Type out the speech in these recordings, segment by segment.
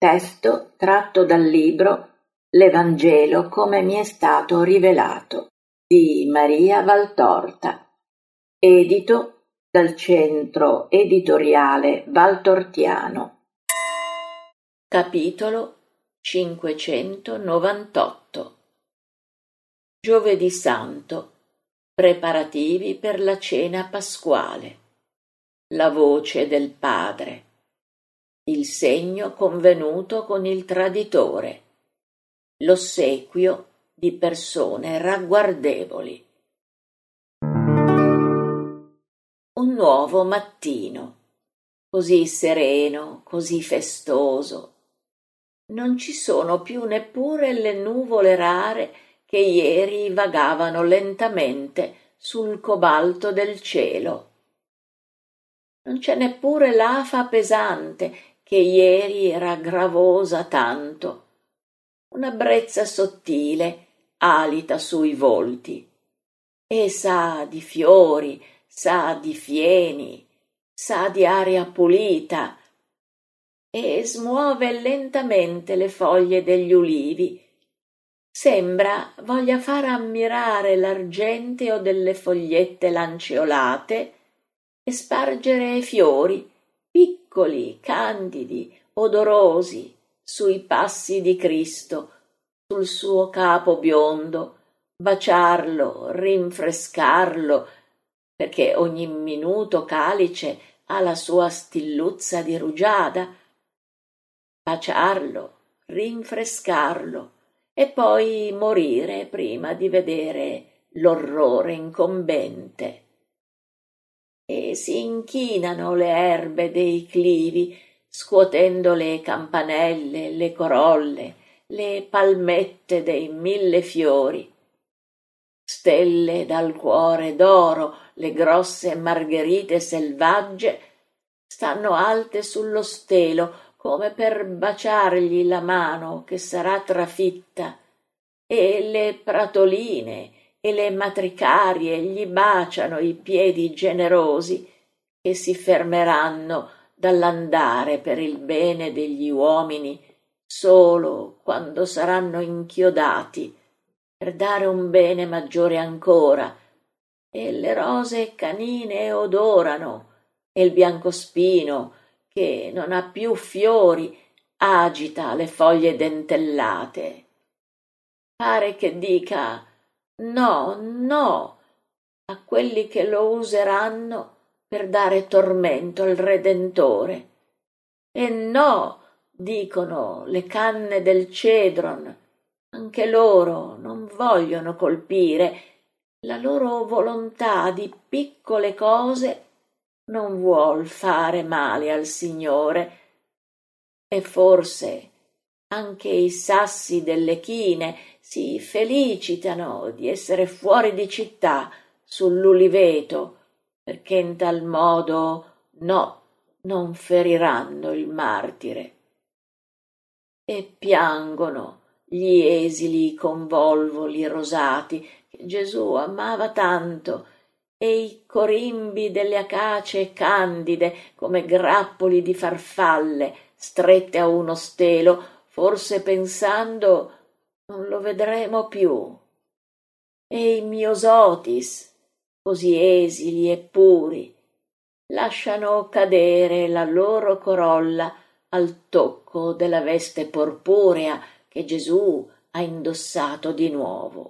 Testo tratto dal libro L'Evangelo come mi è stato rivelato di Maria Valtorta, edito dal Centro Editoriale Valtortiano. Capitolo 598. Giovedì Santo. Preparativi per la cena pasquale. La voce del Padre. Il segno convenuto con il traditore. L'ossequio di persone ragguardevoli. Un nuovo mattino, così sereno, così festoso. Non ci sono più neppure le nuvole rare che ieri vagavano lentamente sul cobalto del cielo. Non c'è neppure l'afa pesante che ieri era gravosa tanto. Una brezza sottile alita sui volti e sa di fiori, sa di fieni, sa di aria pulita e smuove lentamente le foglie degli ulivi. Sembra voglia far ammirare l'argenteo delle fogliette lanceolate e spargere fiori piccoli, candidi, odorosi sui passi di Cristo, sul suo capo biondo, baciarlo, rinfrescarlo, perché ogni minuto calice ha la sua stilluzza di rugiada. Baciarlo, rinfrescarlo e poi morire prima di vedere l'orrore incombente. E si inchinano le erbe dei clivi, scuotendo le campanelle, le corolle, le palmette dei 1000 fiori. Stelle dal cuore d'oro, le grosse margherite selvagge, stanno alte sullo stelo come per baciargli la mano che sarà trafitta, e le pratoline e le matricarie gli baciano i piedi generosi che si fermeranno dall'andare per il bene degli uomini solo quando saranno inchiodati per dare un bene maggiore ancora, e le rose canine odorano e il biancospino, che non ha più fiori, agita le foglie dentellate. Pare che dica no, no a quelli che lo useranno per dare tormento al Redentore. E no, dicono le canne del cedron, anche loro non vogliono colpire, la loro volontà di piccole cose non vuol fare male al Signore. E forse anche i sassi delle chine si felicitano di essere fuori di città sull'uliveto, perché in tal modo non feriranno il martire. E piangono gli esili convolvoli rosati che Gesù amava tanto, e i corimbi delle acacie candide come grappoli di farfalle strette a uno stelo, forse pensando non lo vedremo più. E i miosotis, così esili e puri, lasciano cadere la loro corolla al tocco della veste porpurea che Gesù ha indossato di nuovo.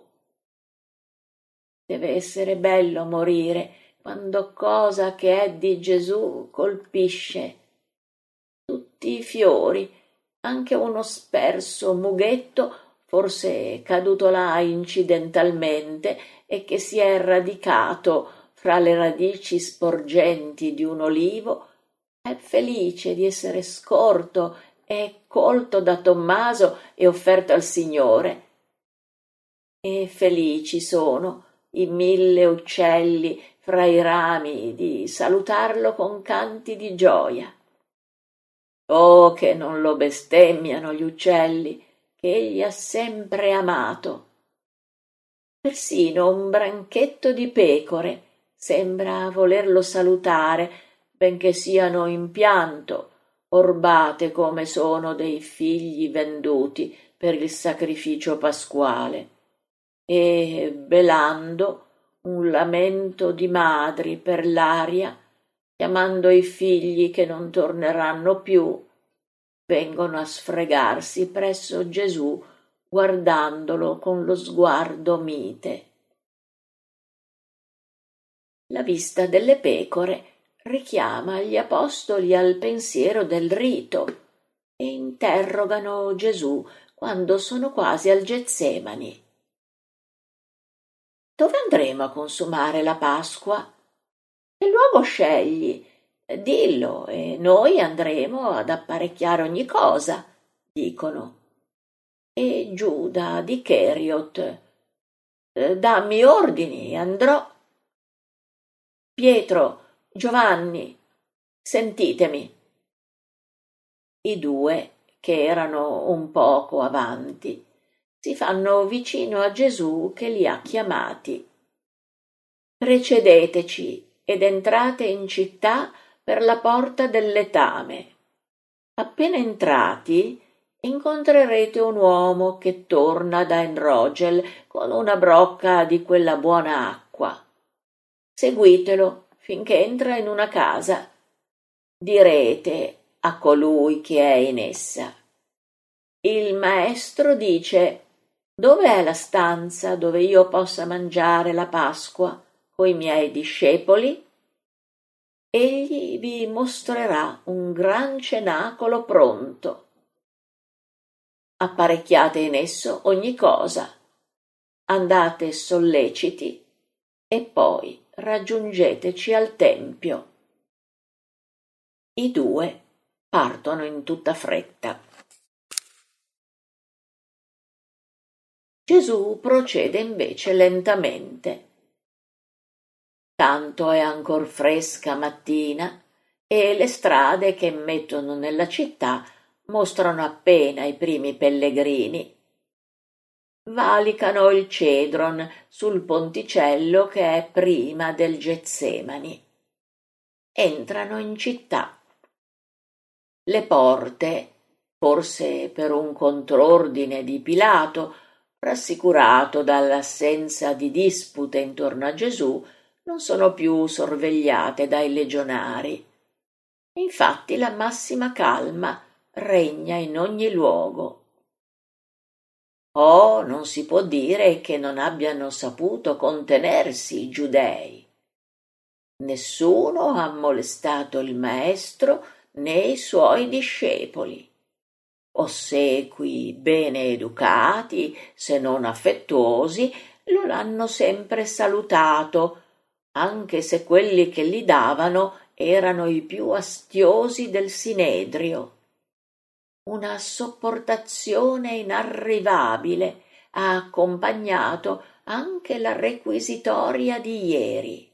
Deve essere bello morire quando cosa che è di Gesù colpisce. Tutti i fiori, anche uno sperso mughetto, forse caduto là incidentalmente e che si è radicato fra le radici sporgenti di un olivo, è felice di essere scorto e colto da Tommaso e offerto al Signore. E felici sono i 1000 uccelli fra i rami di salutarlo con canti di gioia. Oh, che non lo bestemmiano gli uccelli, che egli ha sempre amato. Persino un branchetto di pecore sembra volerlo salutare, benché siano in pianto orbate come sono dei figli venduti per il sacrificio pasquale, e belando un lamento di madri per l'aria, chiamando i figli che non torneranno più, vengono a sfregarsi presso Gesù, guardandolo con lo sguardo mite. La vista delle pecore richiama gli apostoli al pensiero del rito e interrogano Gesù quando sono quasi al Getsemani. Dove andremo a consumare la Pasqua? Che luogo scegli? Dillo, e noi andremo ad apparecchiare ogni cosa, dicono. E Giuda di Cheriot: dammi ordini, andrò. Pietro, Giovanni, sentitemi. I due, che erano un poco avanti, si fanno vicino a Gesù che li ha chiamati. Precedeteci ed entrate in città per la porta del letame. Appena entrati, incontrerete un uomo che torna da Enrogel con una brocca di quella buona acqua. Seguitelo finché entra in una casa. Direte a colui che è in essa: il maestro dice: dove è la stanza dove io possa mangiare la Pasqua coi miei discepoli? Egli vi mostrerà un gran cenacolo pronto. Apparecchiate in esso ogni cosa, andate solleciti e poi raggiungeteci al tempio. I due partono in tutta fretta. Gesù procede invece lentamente. Tanto è ancor fresca mattina e le strade che mettono nella città mostrano appena i primi pellegrini. Valicano il Cedron sul ponticello che è prima del Getsemani. Entrano in città. Le porte, forse per un contrordine di Pilato, rassicurato dall'assenza di dispute intorno a Gesù, non sono più sorvegliate dai legionari. Infatti la massima calma regna in ogni luogo. Oh, non si può dire che non abbiano saputo contenersi i giudei. Nessuno ha molestato il maestro né i suoi discepoli. Ossequi bene educati, se non affettuosi, lo hanno sempre salutato, anche se quelli che gli davano erano i più astiosi del Sinedrio. Una sopportazione inarrivabile ha accompagnato anche la requisitoria di ieri.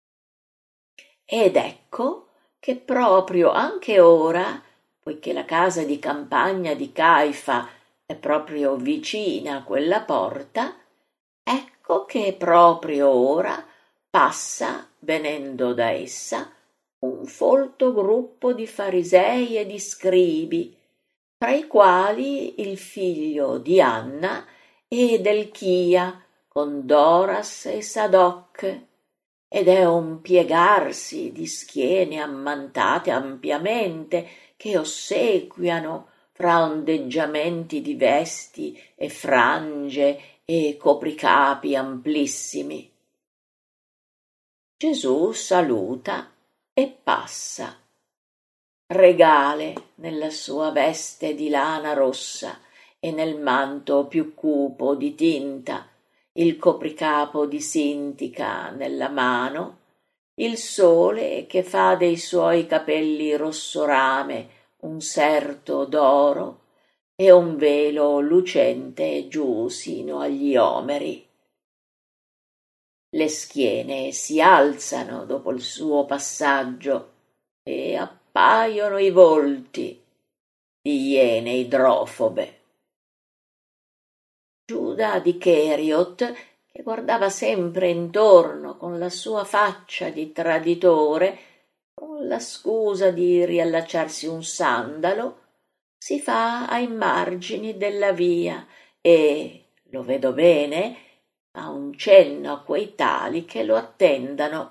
Ed ecco che proprio anche ora, poiché la casa di campagna di Caifa è proprio vicina a quella porta, ecco che proprio ora passa, venendo da essa, un folto gruppo di farisei e di scribi, tra i quali il figlio di Anna ed Elchia con Doras e Sadoc, ed è un piegarsi di schiene ammantate ampiamente che ossequiano fra ondeggiamenti di vesti e frange e copricapi amplissimi. Gesù saluta e passa. Regale nella sua veste di lana rossa e nel manto più cupo di tinta, il copricapo di Sintica nella mano, il sole che fa dei suoi capelli rosso rame un serto d'oro e un velo lucente giù sino agli omeri. Le schiene si alzano dopo il suo passaggio e appaiono i volti di iene idrofobe. Giuda di Cheriot, che guardava sempre intorno con la sua faccia di traditore, con la scusa di riallacciarsi un sandalo, si fa ai margini della via e, lo vedo bene, fa un cenno a quei tali che lo attendano.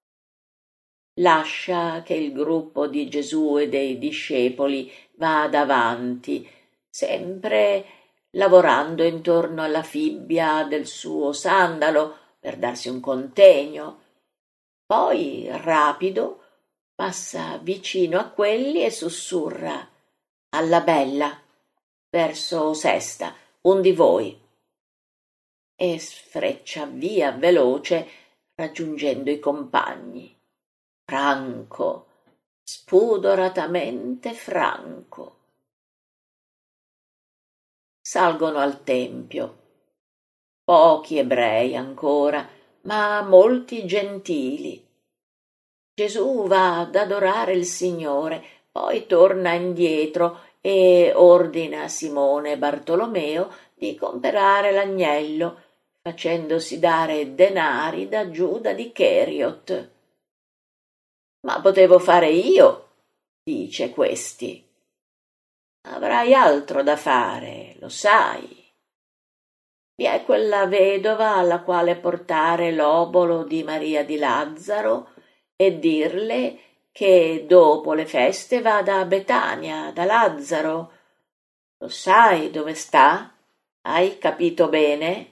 Lascia che il gruppo di Gesù e dei discepoli vada avanti, sempre lavorando intorno alla fibbia del suo sandalo per darsi un contegno. Poi, rapido, passa vicino a quelli e sussurra: «Alla bella, verso Sesta, un di voi», e sfreccia via veloce, raggiungendo i compagni. Franco, spudoratamente franco. Salgono al tempio. Pochi ebrei ancora, ma molti gentili. Gesù va ad adorare il Signore, poi torna indietro e ordina a Simone e Bartolomeo di comperare l'agnello, facendosi dare denari da Giuda di Cheriot. «Ma potevo fare io», dice questi. «Avrai altro da fare, lo sai. Vi è quella vedova alla quale portare l'obolo di Maria di Lazzaro e dirle che dopo le feste vada a Betania da Lazzaro. Lo sai dove sta? Hai capito bene?»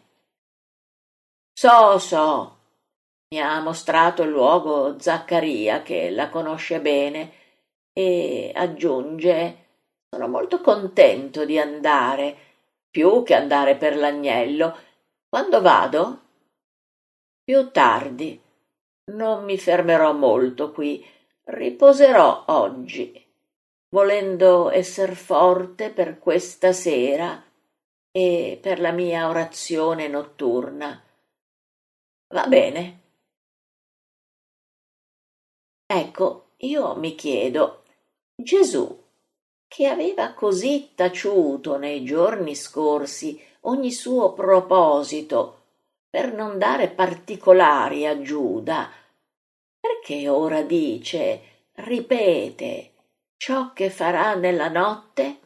So, mi ha mostrato il luogo Zaccaria, che la conosce bene, e aggiunge: «Sono molto contento di andare, più che andare per l'agnello. Quando vado?» «Più tardi. Non mi fermerò molto qui. Riposerò oggi, volendo esser forte per questa sera e per la mia orazione notturna. Va bene?» Ecco, io mi chiedo, Gesù, che aveva così taciuto nei giorni scorsi ogni suo proposito per non dare particolari a Giuda, perché ora ripete ciò che farà nella notte?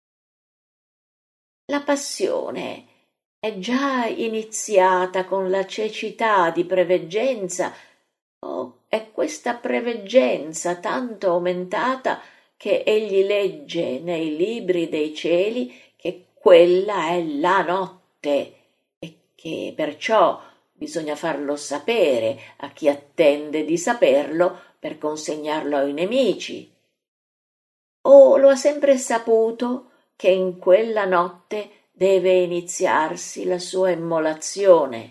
La passione è già iniziata con la cecità di preveggenza, o è questa preveggenza tanto aumentata che egli legge nei libri dei cieli che quella è la notte e che perciò bisogna farlo sapere a chi attende di saperlo per consegnarlo ai nemici? O lo ha sempre saputo che in quella notte deve iniziarsi la sua immolazione?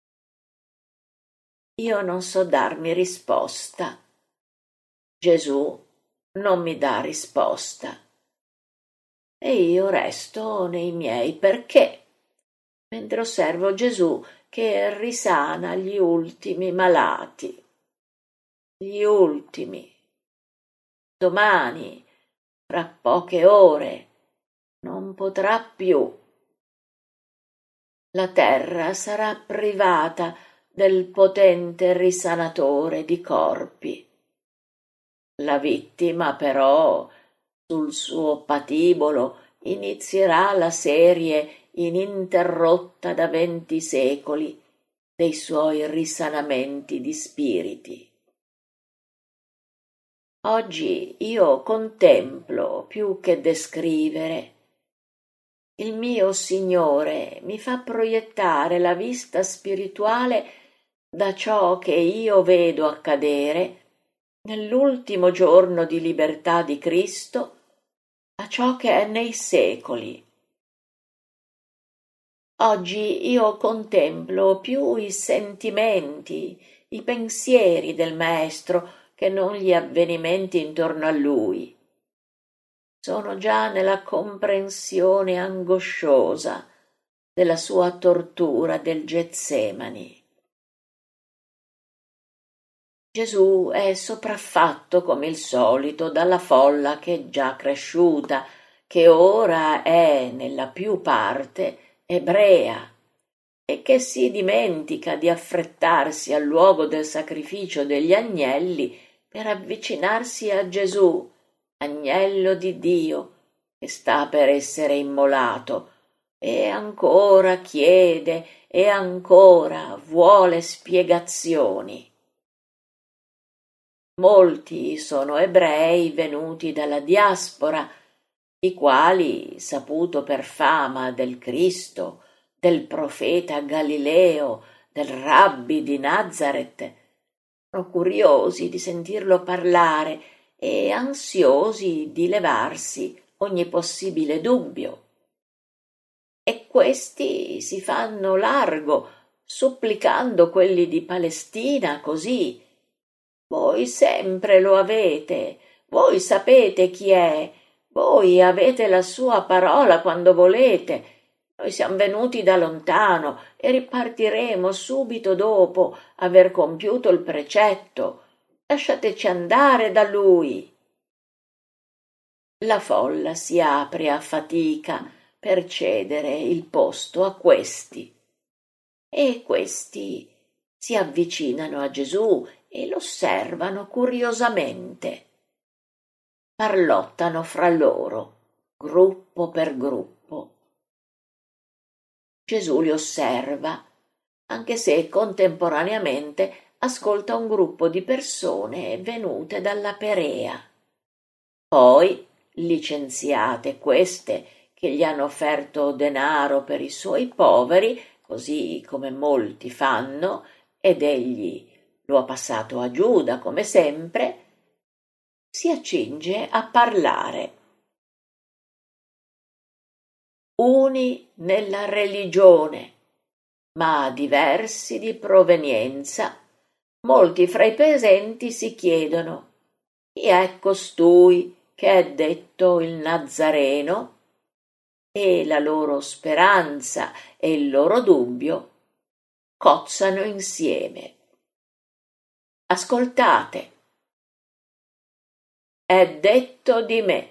Io non so darmi risposta. Gesù non mi dà risposta. E io resto nei miei perché, mentre osservo Gesù che risana gli ultimi malati. Gli ultimi. Domani, fra poche ore, non potrà più. La terra sarà privata del potente risanatore di corpi. La vittima, però, sul suo patibolo inizierà la serie ininterrotta da 20 secoli dei suoi risanamenti di spiriti. Oggi io contemplo più che descrivere. Il mio Signore mi fa proiettare la vista spirituale da ciò che io vedo accadere nell'ultimo giorno di libertà di Cristo a ciò che è nei secoli. Oggi io contemplo più i sentimenti, i pensieri del Maestro che non gli avvenimenti intorno a lui. Sono già nella comprensione angosciosa della sua tortura del Getsemani. Gesù è sopraffatto come il solito dalla folla che è già cresciuta, che ora è nella più parte ebrea e che si dimentica di affrettarsi al luogo del sacrificio degli agnelli per avvicinarsi a Gesù, agnello di Dio, che sta per essere immolato, e ancora chiede e ancora vuole spiegazioni. Molti sono ebrei venuti dalla diaspora, i quali, saputo per fama del Cristo, del profeta Galileo, del rabbi di Nazaret, sono curiosi di sentirlo parlare e ansiosi di levarsi ogni possibile dubbio. E questi si fanno largo, supplicando quelli di Palestina così: voi sempre lo avete, voi sapete chi è, voi avete la sua parola quando volete. Noi siamo venuti da lontano e ripartiremo subito dopo aver compiuto il precetto. Lasciateci andare da lui. La folla si apre a fatica per cedere il posto a questi, e questi si avvicinano a Gesù e lo osservano curiosamente. Parlottano fra loro, gruppo per gruppo. Gesù li osserva, anche se contemporaneamente ascolta un gruppo di persone venute dalla Perea. Poi, licenziate queste che gli hanno offerto denaro per i suoi poveri, così come molti fanno, ed egli lo ha passato a Giuda come sempre, si accinge a parlare. Uni nella religione, ma diversi di provenienza, molti fra i presenti si chiedono: chi è costui che è detto il Nazareno? E la loro speranza e il loro dubbio cozzano insieme. Ascoltate. È detto di me.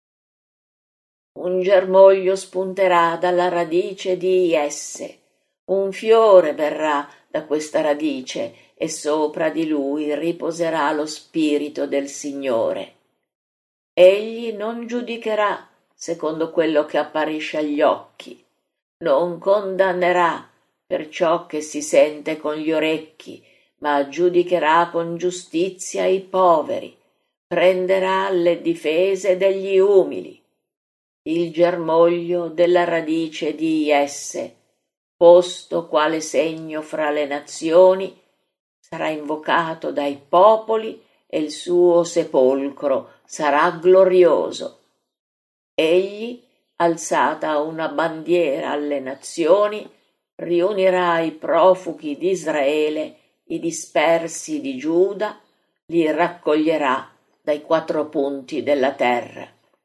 Un germoglio spunterà dalla radice di esse, un fiore verrà da questa radice e sopra di lui riposerà lo spirito del Signore. Egli non giudicherà secondo quello che apparisce agli occhi, non condannerà per ciò che si sente con gli orecchi, ma giudicherà con giustizia i poveri, prenderà le difese degli umili. Il germoglio della radice di esse, posto quale segno fra le nazioni, sarà invocato dai popoli e il suo sepolcro sarà glorioso. Egli, alzata una bandiera alle nazioni, riunirà i profughi di Israele, i dispersi di Giuda, li raccoglierà dai quattro punti della terra.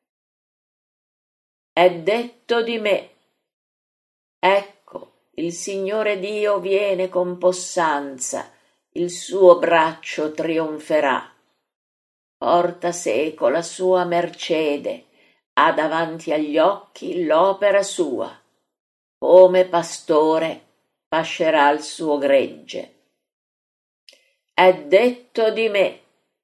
È detto di me. Ecco, il Signore Dio viene con possanza, il suo braccio trionferà. Porta seco la sua mercede, ha davanti agli occhi l'opera sua. Come pastore pascerà il suo gregge. È detto di me.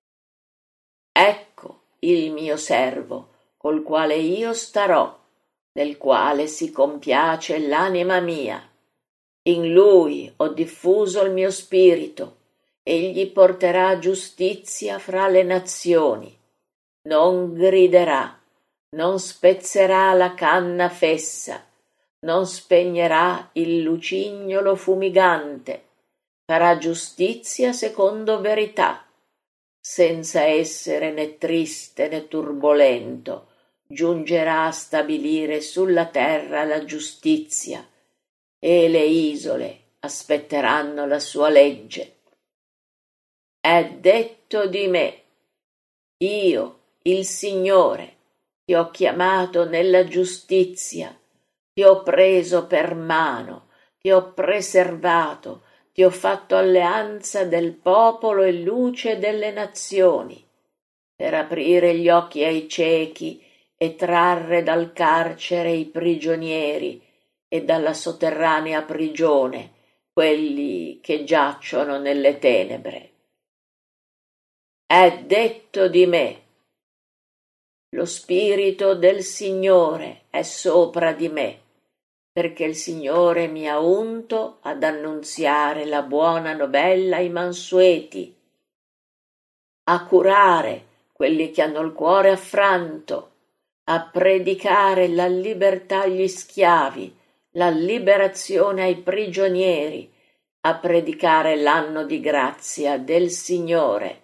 Ecco il mio servo, col quale io starò, nel quale si compiace l'anima mia. In lui ho diffuso il mio spirito, egli porterà giustizia fra le nazioni. Non griderà, non spezzerà la canna fessa, non spegnerà il lucignolo fumigante, farà giustizia secondo verità, senza essere né triste né turbolento, giungerà a stabilire sulla terra la giustizia, e le isole aspetteranno la sua legge. È detto di me. Io, il Signore, ti ho chiamato nella giustizia, ti ho preso per mano, ti ho preservato, ti ho fatto alleanza del popolo e luce delle nazioni, per aprire gli occhi ai ciechi e trarre dal carcere i prigionieri e dalla sotterranea prigione quelli che giacciono nelle tenebre. È detto di me. Lo Spirito del Signore è sopra di me, perché il Signore mi ha unto ad annunziare la buona novella ai mansueti, a curare quelli che hanno il cuore affranto, a predicare la libertà agli schiavi, la liberazione ai prigionieri, a predicare l'anno di grazia del Signore.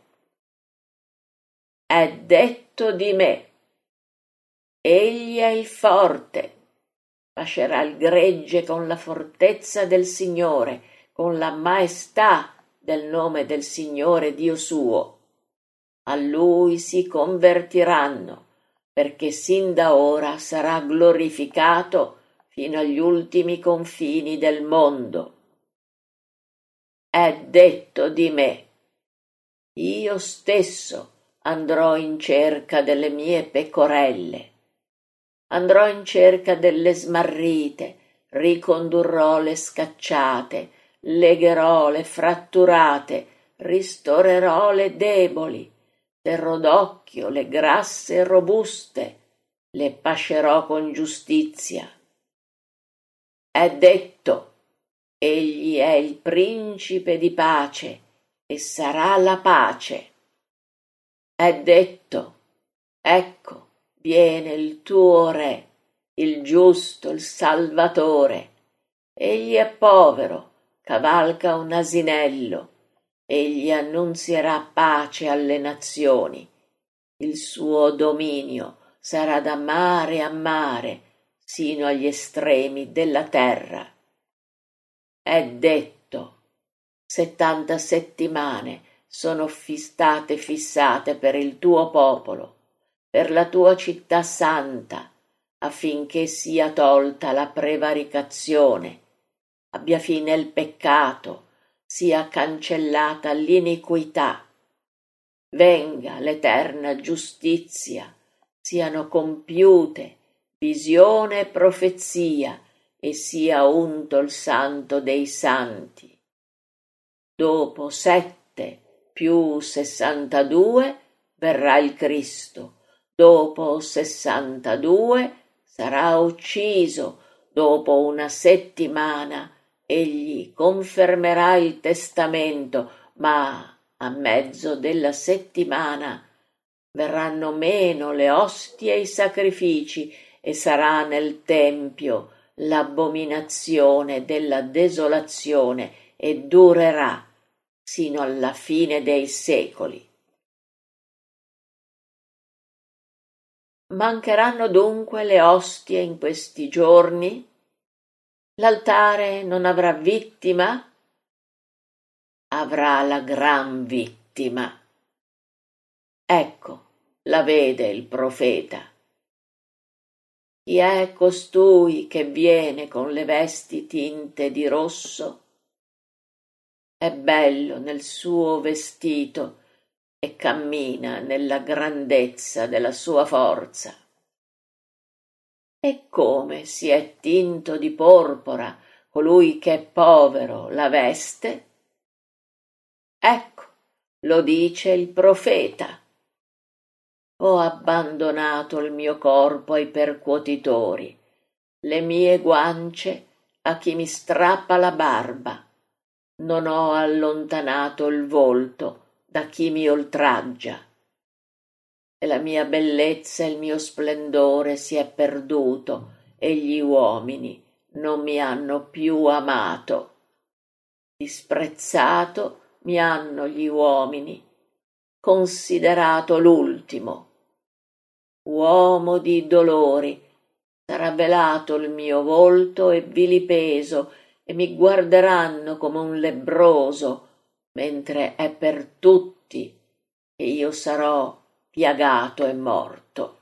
È detto di me. Egli è il forte, pascerà il gregge con la fortezza del Signore, con la maestà del nome del Signore Dio suo. A lui si convertiranno, perché sin da ora sarà glorificato fino agli ultimi confini del mondo. È detto di me. Io stesso andrò in cerca delle mie pecorelle. Andrò in cerca delle smarrite, ricondurrò le scacciate, legherò le fratturate, ristorerò le deboli, terrò d'occhio le grasse e robuste, le pascerò con giustizia. È detto, egli è il principe di pace e sarà la pace. È detto, ecco, viene il tuo Re, il giusto, il Salvatore. Egli è povero, cavalca un asinello, egli annunzierà pace alle nazioni. Il suo dominio sarà da mare a mare, sino agli estremi della terra. È detto, 70 settimane sono state fissate per il tuo popolo, per la tua città santa, affinché sia tolta la prevaricazione, abbia fine il peccato, sia cancellata l'iniquità, venga l'eterna giustizia, siano compiute visione e profezia, e sia unto il santo dei santi. Dopo 7 più 62 verrà il Cristo, dopo 62 sarà ucciso, dopo una settimana egli confermerà il testamento, ma a mezzo della settimana verranno meno le ostie e i sacrifici e sarà nel tempio l'abominazione della desolazione e durerà sino alla fine dei secoli. Mancheranno dunque le ostie in questi giorni? L'altare non avrà vittima? Avrà la gran vittima. Ecco, la vede il profeta. Chi è costui che viene con le vesti tinte di rosso? È bello nel suo vestito e cammina nella grandezza della sua forza. E come si è tinto di porpora colui che è povero la veste? Ecco, lo dice il profeta. Ho abbandonato il mio corpo ai percuotitori, le mie guance a chi mi strappa la barba. Non ho allontanato il volto da chi mi oltraggia. E la mia bellezza e il mio splendore si è perduto e gli uomini non mi hanno più amato. Disprezzato mi hanno gli uomini, considerato l'ultimo. Uomo di dolori, sarà velato il mio volto e vilipeso, e mi guarderanno come un lebbroso, mentre è per tutti che io sarò piagato e morto.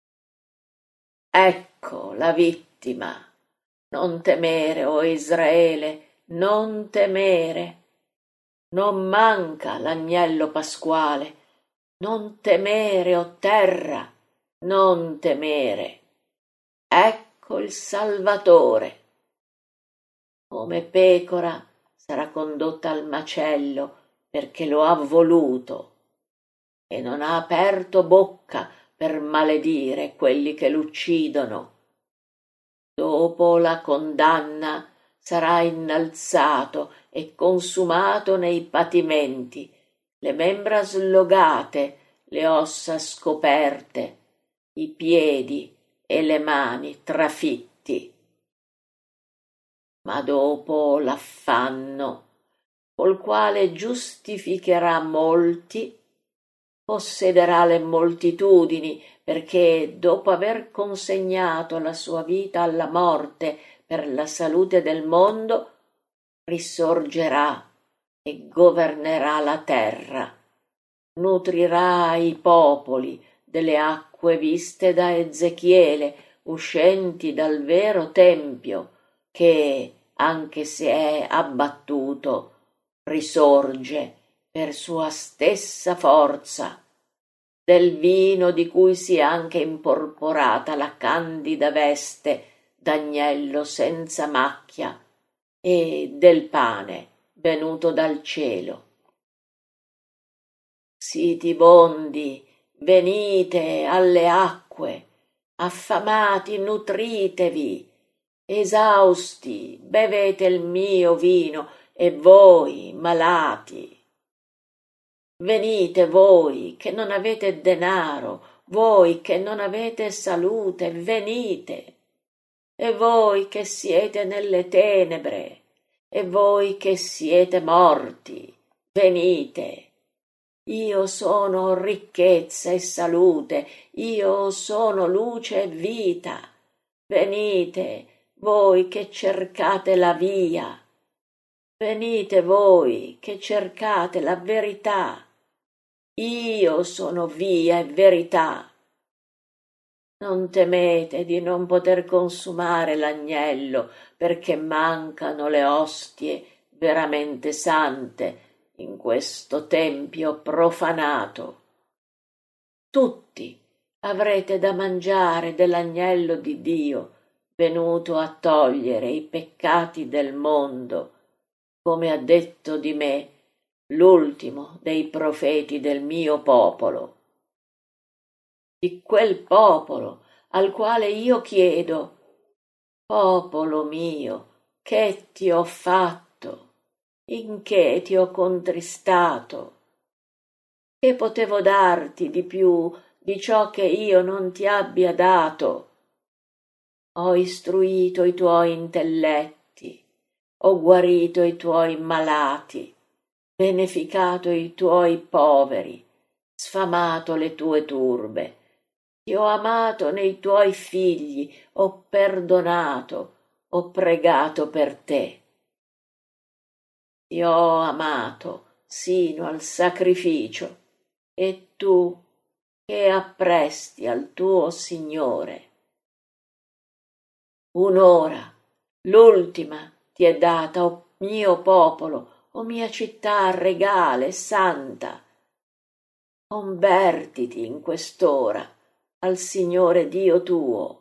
Ecco la vittima. Non temere, o Israele, non temere. Non manca l'agnello pasquale. Non temere, o terra, non temere. Ecco il Salvatore. Come pecora sarà condotta al macello perché lo ha voluto. e non ha aperto bocca per maledire quelli che l'uccidono. Dopo la condanna sarà innalzato e consumato nei patimenti, le membra slogate, le ossa scoperte, i piedi e le mani trafitti. Ma dopo l'affanno, col quale giustificherà molti, possederà le moltitudini, perché dopo aver consegnato la sua vita alla morte per la salute del mondo, risorgerà e governerà la terra, nutrirà i popoli delle acque viste da Ezechiele, uscenti dal vero tempio, che, anche se è abbattuto, risorge per sua stessa forza, del vino di cui si è anche imporporata la candida veste d'agnello senza macchia, e del pane venuto dal cielo. Sitibondi, venite alle acque, affamati nutritevi, esausti bevete il mio vino, e voi malati. Venite voi che non avete denaro, voi che non avete salute, venite. E voi che siete nelle tenebre, e voi che siete morti, venite. Io sono ricchezza e salute, io sono luce e vita. Venite, voi che cercate la via. Venite voi che cercate la verità. Io sono via e verità. Non temete di non poter consumare l'agnello, perché mancano le ostie veramente sante in questo tempio profanato. Tutti avrete da mangiare dell'agnello di Dio, venuto a togliere i peccati del mondo, come ha detto di me l'ultimo dei profeti del mio popolo, di quel popolo al quale io chiedo: popolo mio, che ti ho fatto? In che ti ho contristato? Che potevo darti di più di ciò che io non ti abbia dato? Ho istruito i tuoi intelletti, ho guarito i tuoi malati, beneficato i tuoi poveri, sfamato le tue turbe, ti ho amato nei tuoi figli, ho perdonato, ho pregato per te. Ti ho amato sino al sacrificio, e tu che appresti al tuo Signore. Un'ora, l'ultima, ti è data, o mio popolo, o mia città regale e santa. Convertiti in quest'ora al Signore Dio tuo.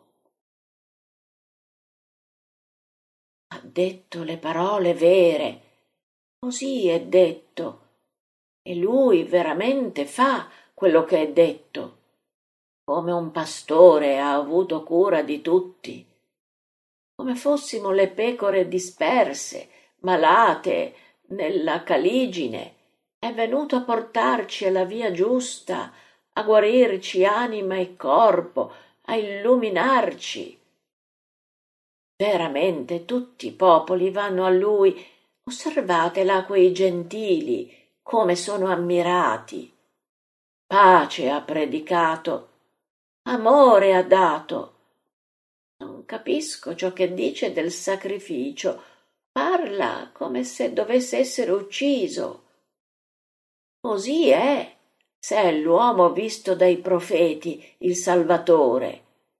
Ha detto le parole vere, così è detto, e lui veramente fa quello che è detto, come un pastore ha avuto cura di tutti, come fossimo le pecore disperse, malate nella caligine. È venuto a portarci alla via giusta, a guarirci anima e corpo, a illuminarci. Veramente tutti i popoli vanno a lui. Osservate là quei gentili, come sono ammirati. Pace ha predicato, amore ha dato. Non capisco ciò che dice del sacrificio. Parla come se dovesse essere ucciso. Così è, se è l'uomo visto dai profeti, il Salvatore.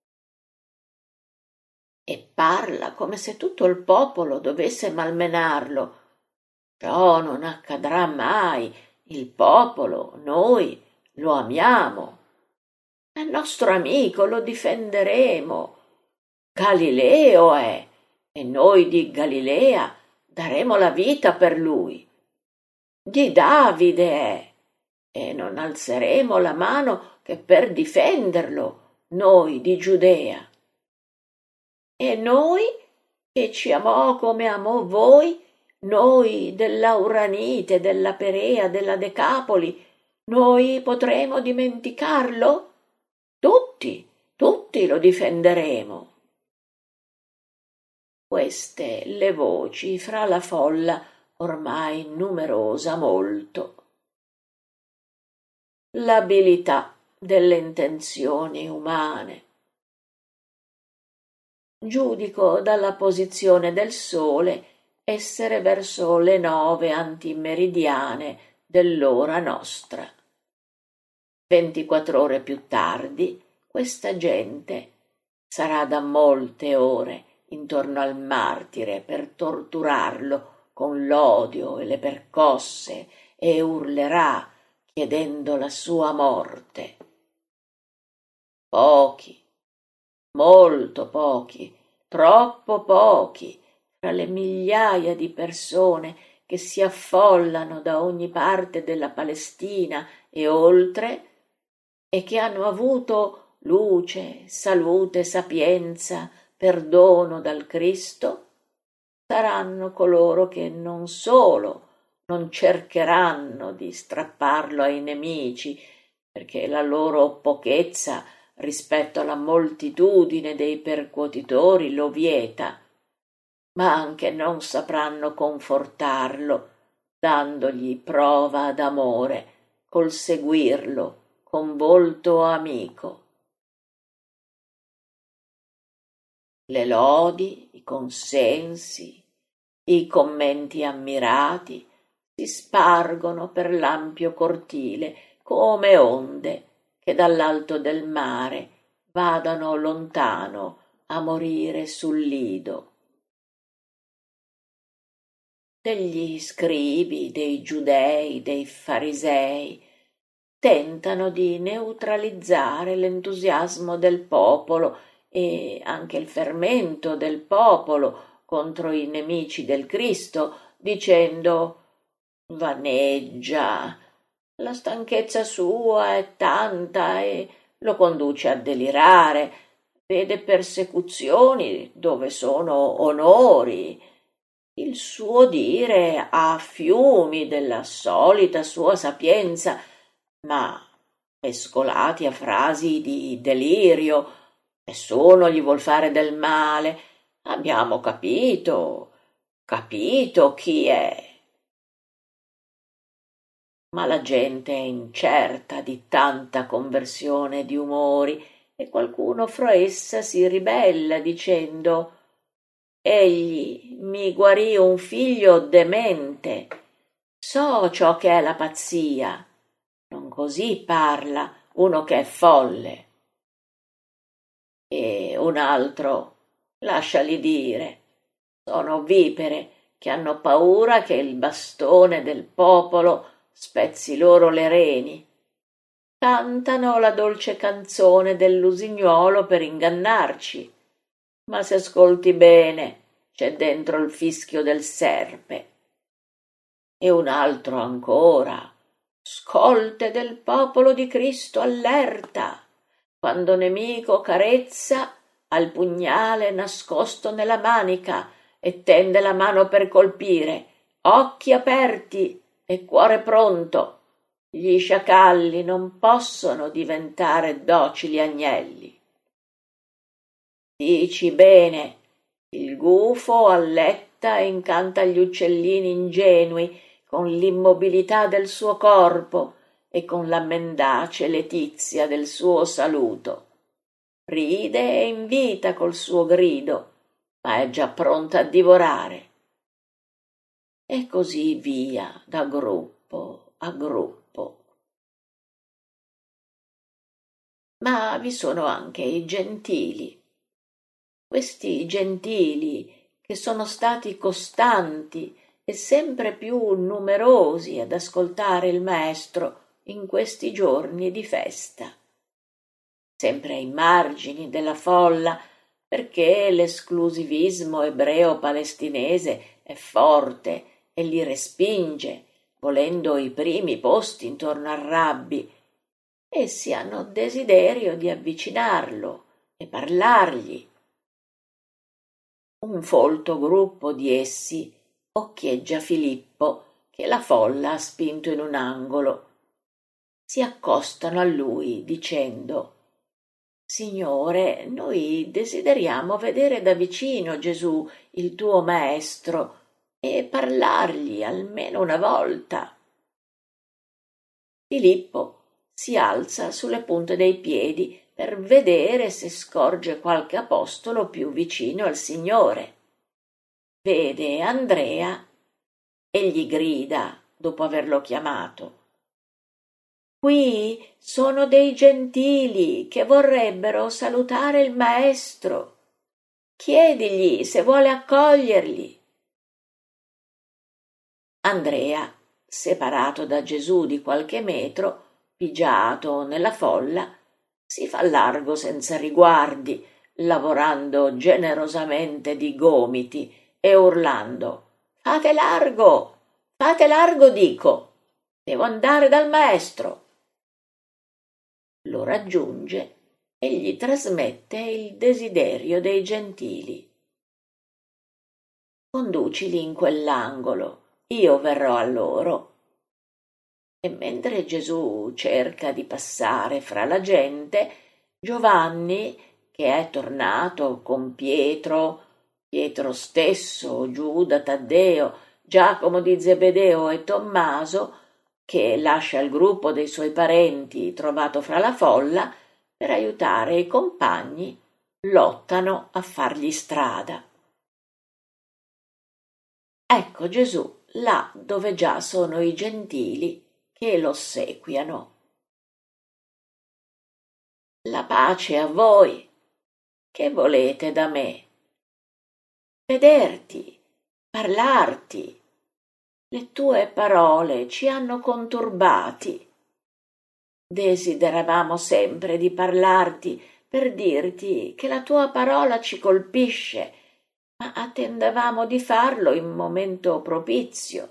E parla come se tutto il popolo dovesse malmenarlo. Ciò non accadrà mai. Il popolo, noi, lo amiamo. È nostro amico, lo difenderemo. Galileo è, e noi di Galilea daremo la vita per lui. Di Davide è, e non alzeremo la mano che per difenderlo, noi di Giudea. E noi, che ci amò come amò voi, noi dell'Auranite, della Perea, della Decapoli, noi potremo dimenticarlo? Tutti lo difenderemo. Queste le voci fra la folla ormai numerosa molto. L'abilità delle intenzioni umane. Giudico dalla posizione del sole essere verso le 9 antimeridiane dell'ora nostra. 24 ore più tardi, questa gente sarà da molte ore intorno al martire per torturarlo con l'odio e le percosse e urlerà chiedendo la sua morte. Pochi, molto pochi, troppo pochi, fra le migliaia di persone che si affollano da ogni parte della Palestina e oltre, e che hanno avuto luce, salute, sapienza, perdono dal Cristo, saranno coloro che non solo non cercheranno di strapparlo ai nemici, perché la loro pochezza rispetto alla moltitudine dei percuotitori lo vieta, ma anche non sapranno confortarlo, dandogli prova d'amore col seguirlo con volto amico. Le lodi, i consensi, i commenti ammirati si spargono per l'ampio cortile come onde che dall'alto del mare vadano lontano a morire sul lido. Degli scribi, dei giudei, dei farisei tentano di neutralizzare l'entusiasmo del popolo e anche il fermento del popolo contro i nemici del Cristo, dicendo: vaneggia, la stanchezza sua è tanta e lo conduce a delirare, vede persecuzioni dove sono onori. Il suo dire ha fiumi della solita sua sapienza, ma mescolati a frasi di delirio. Nessuno gli vuol fare del male. Abbiamo capito chi è. Ma la gente è incerta di tanta conversione di umori e qualcuno fra essa si ribella dicendo: egli mi guarì un figlio demente. So ciò che è la pazzia. Non così parla uno che è folle. E un altro: lasciali dire. Sono vipere che hanno paura che il bastone del popolo spezzi loro le reni. Cantano la dolce canzone dell'usignuolo per ingannarci, ma se ascolti bene c'è dentro il fischio del serpe. E un altro ancora: scolte del popolo di Cristo, allerta! Quando nemico carezza al pugnale nascosto nella manica e tende la mano per colpire, occhi aperti e cuore pronto. Gli sciacalli non possono diventare docili agnelli. Dici bene, il gufo alletta e incanta gli uccellini ingenui con l'immobilità del suo corpo e con la mendace letizia del suo saluto. Ride e invita col suo grido, ma è già pronta a divorare. E così via da gruppo a gruppo. Ma vi sono anche i gentili. Questi gentili che sono stati costanti e sempre più numerosi ad ascoltare il maestro in questi giorni di festa. Sempre ai margini della folla, perché l'esclusivismo ebreo-palestinese è forte e li respinge, volendo i primi posti intorno al rabbi. Essi hanno desiderio di avvicinarlo e parlargli. Un folto gruppo di essi occhieggia Filippo, che la folla ha spinto in un angolo. Si accostano a lui dicendo: Signore, noi desideriamo vedere da vicino Gesù, il tuo Maestro, e parlargli almeno una volta. Filippo si alza sulle punte dei piedi per vedere se scorge qualche apostolo più vicino al Signore. Vede Andrea e gli grida, dopo averlo chiamato: Qui sono dei gentili che vorrebbero salutare il Maestro. Chiedigli se vuole accoglierli. Andrea, separato da Gesù di qualche metro, pigiato nella folla, si fa largo senza riguardi, lavorando generosamente di gomiti e urlando: Fate largo, dico! Devo andare dal Maestro! Lo raggiunge e gli trasmette il desiderio dei gentili. Conducili in quell'angolo, io verrò a loro. E mentre Gesù cerca di passare fra la gente, Giovanni, che è tornato con Pietro stesso, Giuda, Taddeo, Giacomo di Zebedeo e Tommaso, che lascia il gruppo dei suoi parenti trovato fra la folla per aiutare i compagni, lottano a fargli strada. Ecco Gesù là dove già sono i gentili che lo ossequiano. La pace a voi. Che volete da me? Vederti, parlarti. Le tue parole ci hanno conturbati. Desideravamo sempre di parlarti per dirti che la tua parola ci colpisce, ma attendevamo di farlo in momento propizio.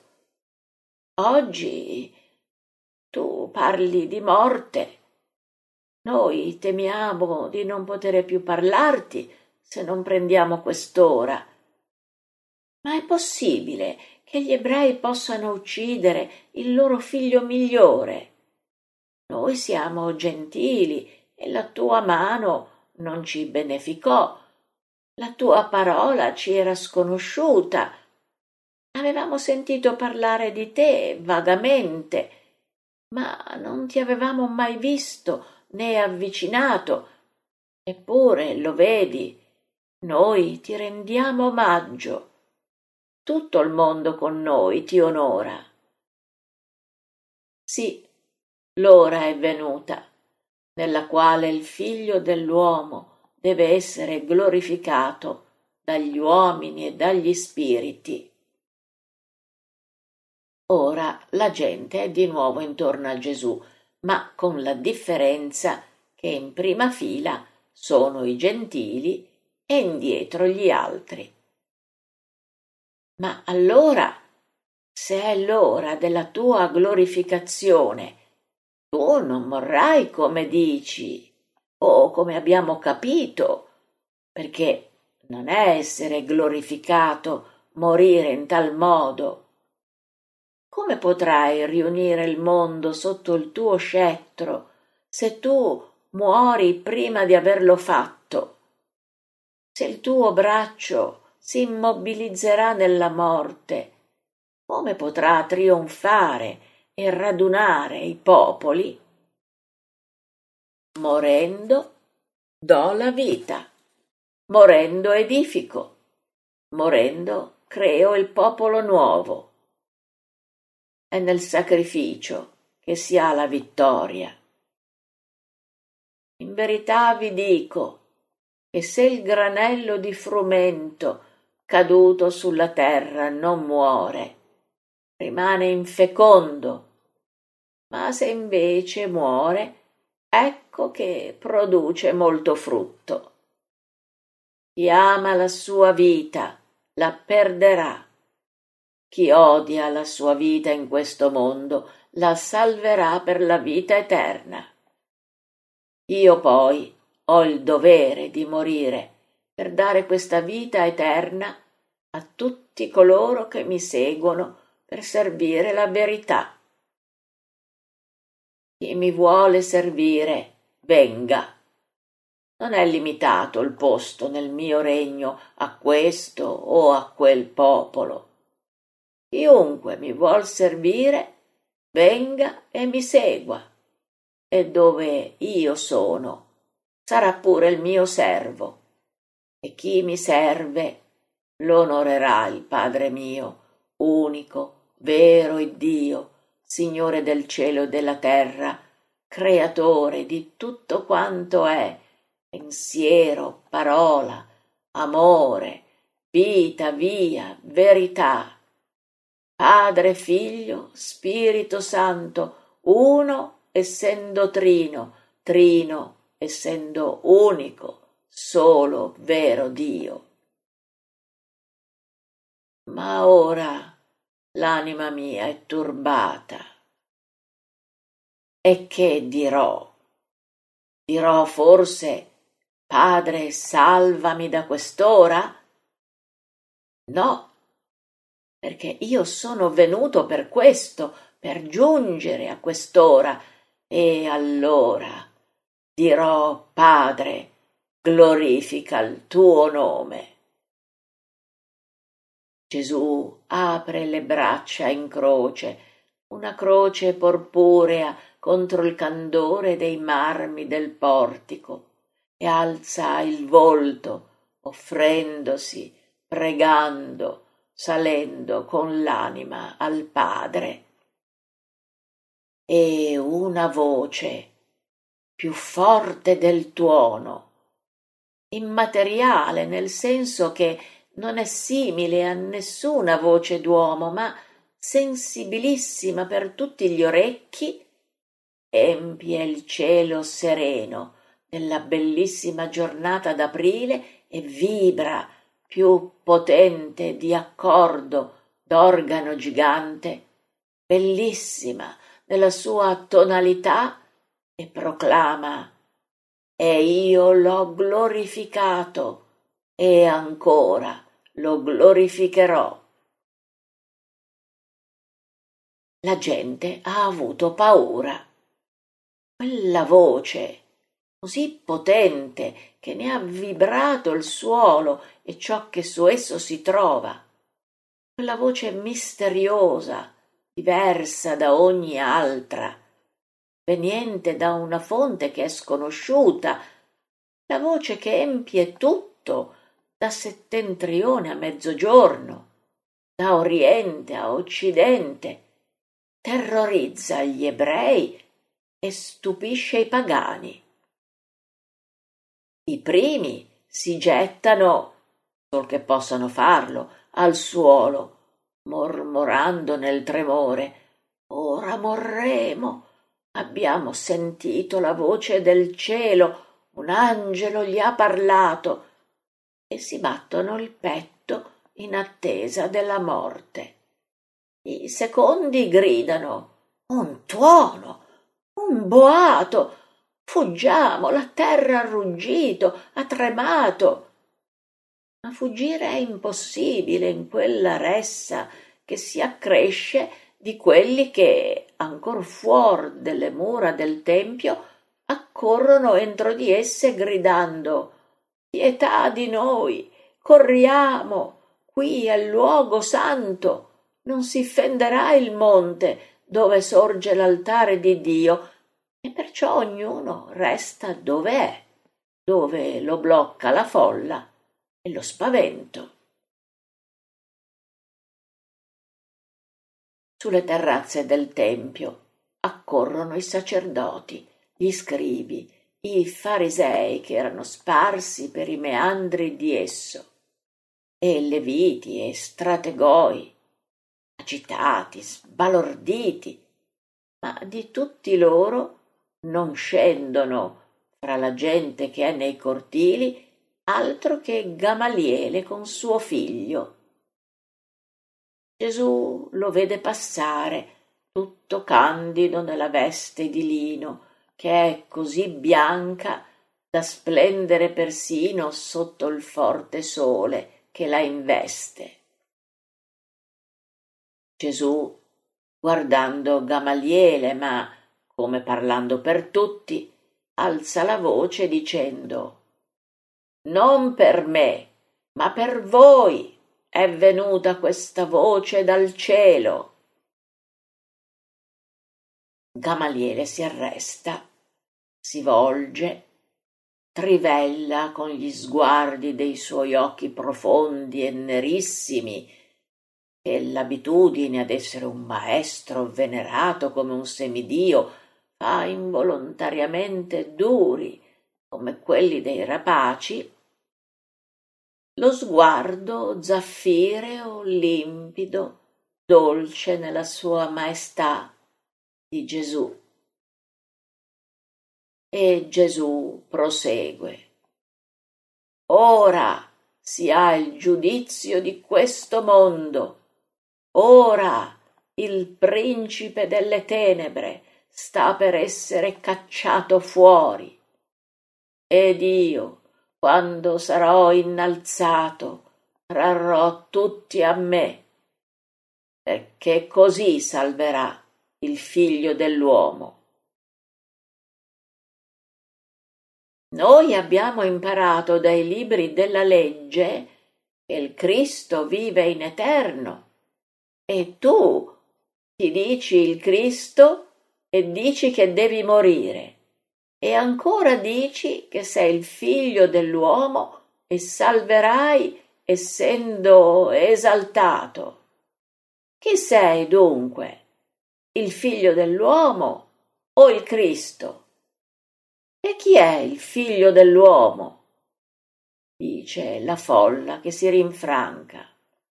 Oggi tu parli di morte. Noi temiamo di non poter più parlarti se non prendiamo quest'ora. Ma è possibile che gli ebrei possano uccidere il loro figlio migliore? Noi siamo gentili e la tua mano non ci beneficò. La tua parola ci era sconosciuta. Avevamo sentito parlare di te vagamente, ma non ti avevamo mai visto né avvicinato. Eppure, lo vedi, noi ti rendiamo omaggio. Tutto il mondo con noi ti onora. Sì, l'ora è venuta, nella quale il Figlio dell'uomo deve essere glorificato dagli uomini e dagli spiriti. Ora la gente è di nuovo intorno a Gesù, ma con la differenza che in prima fila sono i gentili e indietro gli altri. Ma allora, se è l'ora della tua glorificazione, tu non morrai come dici o come abbiamo capito, perché non è essere glorificato morire in tal modo. Come potrai riunire il mondo sotto il tuo scettro se tu muori prima di averlo fatto? Se il tuo braccio si immobilizzerà nella morte, come potrà trionfare e radunare i popoli? Morendo do la vita, morendo edifico, morendo creo il popolo nuovo. È nel sacrificio che si ha la vittoria. In verità vi dico che se il granello di frumento caduto sulla terra non muore, rimane infecondo, ma se invece muore, ecco che produce molto frutto. Chi ama la sua vita la perderà. chi odia la sua vita in questo mondo la salverà per la vita eterna. Io poi ho il dovere di morire per dare questa vita eterna a tutti coloro che mi seguono per servire la verità. Chi mi vuole servire, venga. Non è limitato il posto nel mio regno a questo o a quel popolo. Chiunque mi vuol servire, venga e mi segua. E dove io sono, sarà pure il mio servo. E chi mi serve, lo onorerà il Padre mio, unico, vero Iddio, Signore del cielo e della terra, creatore di tutto quanto è, pensiero, parola, amore, vita, via, verità. Padre, Figlio, Spirito Santo, uno essendo trino, trino essendo unico, solo vero Dio. Ma ora l'anima mia è turbata. E che dirò? Dirò forse, Padre, salvami da quest'ora? No, perché io sono venuto per questo, per giungere a quest'ora, e allora dirò, Padre, glorifica il tuo nome. Gesù apre le braccia in croce, una croce porpurea contro il candore dei marmi del portico, e alza il volto, offrendosi, pregando, salendo con l'anima al Padre. E una voce più forte del tuono, immateriale nel senso che non è simile a nessuna voce d'uomo, ma sensibilissima per tutti gli orecchi, empie il cielo sereno nella bellissima giornata d'aprile e vibra più potente di accordo d'organo gigante, bellissima nella sua tonalità, e proclama: e io l'ho glorificato e ancora lo glorificherò. La gente ha avuto paura. Quella voce così potente che ne ha vibrato il suolo e ciò che su esso si trova, quella voce misteriosa, diversa da ogni altra, veniente da una fonte che è sconosciuta, la voce che empie tutto, da settentrione a mezzogiorno, da oriente a occidente, terrorizza gli ebrei e stupisce i pagani. I primi si gettano, sol che possano farlo, al suolo, mormorando nel tremore: ora morremo, abbiamo sentito la voce del cielo, un angelo gli ha parlato, e si battono il petto in attesa della morte. I secondi gridano: un tuono, un boato, fuggiamo, la terra ha ruggito, ha tremato. Ma fuggire è impossibile in quella ressa che si accresce di quelli che, ancor fuor delle mura del tempio, accorrono entro di esse gridando: pietà di noi, corriamo, qui è il luogo santo, non si fenderà il monte dove sorge l'altare di Dio, e perciò ognuno resta dove è, dove lo blocca la folla e lo spavento. Sulle terrazze del tempio accorrono i sacerdoti, gli scribi, i farisei che erano sparsi per i meandri di esso, e leviti e strategoi, agitati, sbalorditi, ma di tutti loro non scendono fra la gente che è nei cortili altro che Gamaliele con suo figlio. Gesù lo vede passare, tutto candido nella veste di lino, che è così bianca da splendere persino sotto il forte sole che la investe. Gesù, guardando Gamaliele, ma come parlando per tutti, alza la voce dicendo: «Non per me, ma per voi è venuta questa voce dal cielo». Gamaliele si arresta, si volge, trivella con gli sguardi dei suoi occhi profondi e nerissimi, che l'abitudine ad essere un maestro venerato come un semidio fa involontariamente duri come quelli dei rapaci, lo sguardo zaffireo, limpido, dolce nella sua maestà di Gesù. E Gesù prosegue: «Ora si ha il giudizio di questo mondo. Ora il principe delle tenebre sta per essere cacciato fuori. Ed io, quando sarò innalzato, trarrò tutti a me, perché così salverà il Figlio dell'uomo». Noi abbiamo imparato dai libri della legge che il Cristo vive in eterno, e tu ti dici il Cristo e dici che devi morire, e ancora dici che sei il Figlio dell'uomo e salverai essendo esaltato. Chi sei dunque? Il Figlio dell'uomo o il Cristo? E chi è il Figlio dell'uomo? Dice la folla che si rinfranca.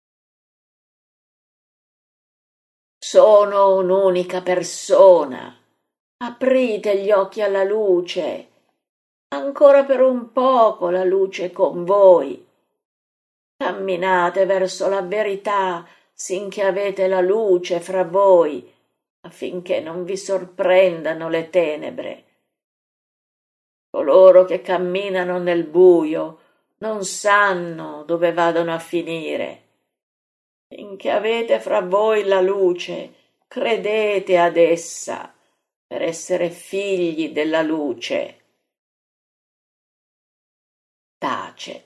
Sono un'unica persona. Aprite gli occhi alla luce. Ancora per un poco la luce è con voi. Camminate verso la verità sinché avete la luce fra voi, affinché non vi sorprendano le tenebre. Coloro che camminano nel buio non sanno dove vadano a finire. Finché avete fra voi la luce, credete ad essa per essere figli della luce. Tace.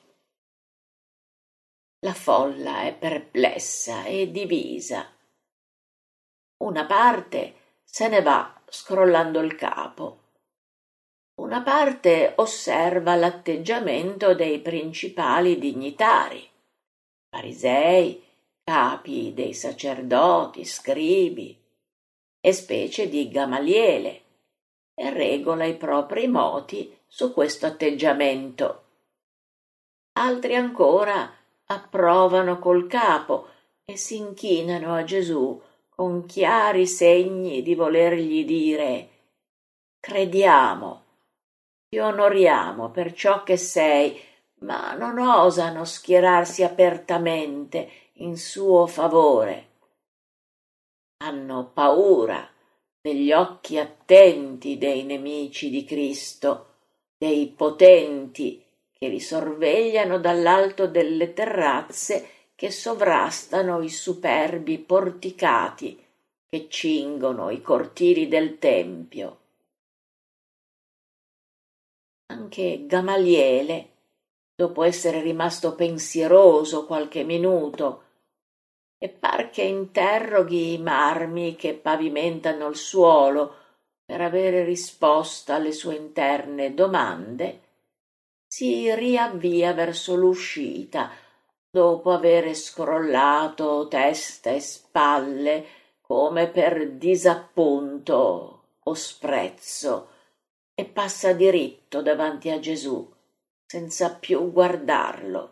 La folla è perplessa e divisa. Una parte se ne va scrollando il capo. Una parte osserva l'atteggiamento dei principali dignitari, farisei, capi dei sacerdoti, scribi, e specie di Gamaliele, e regola i propri moti su questo atteggiamento. Altri ancora approvano col capo e si inchinano a Gesù con chiari segni di volergli dire: «Crediamo, ti onoriamo per ciò che sei», ma non osano schierarsi apertamente in suo favore. Hanno paura degli occhi attenti dei nemici di Cristo, dei potenti che li sorvegliano dall'alto delle terrazze che sovrastano i superbi porticati che cingono i cortili del Tempio. Anche Gamaliele, dopo essere rimasto pensieroso qualche minuto, e par che interroghi i marmi che pavimentano il suolo per avere risposta alle sue interne domande, si riavvia verso l'uscita, dopo avere scrollato testa e spalle come per disappunto o sprezzo, e passa diritto davanti a Gesù, senza più guardarlo.